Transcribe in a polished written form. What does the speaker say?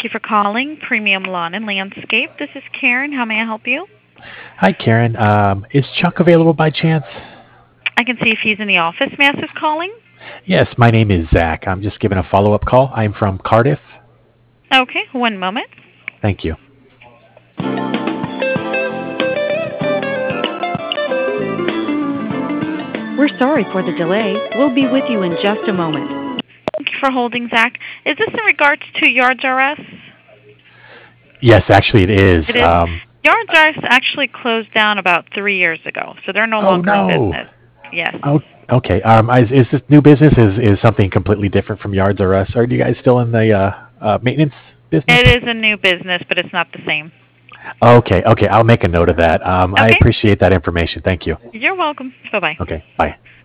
Thank you for calling Premium Lawn and Landscape. This is Karen. How may I help you? Hi, Karen. Is Chuck available by chance? I can see if he's in the office. May I ask who's calling? Yes, my name is Zach. I'm just giving a follow up call. I'm from Cardiff. Okay, one moment. Thank you. We're sorry for the delay. We'll be with you in just a moment. Thank you for holding, Zach. Is this in regards to Yards R Us? Yes, actually, it is. It is. Yards R Us actually closed down about 3 years ago, so they're no Oh longer in no. business. Yes. Oh, okay. Is this new business is something completely different from Yards R Us? Are you guys still in the maintenance It business? is a new business, but it's not the same. Okay. Okay. I'll make a note of that. I Okay, appreciate that information. Thank you. you're welcome. Bye bye. Okay. Bye.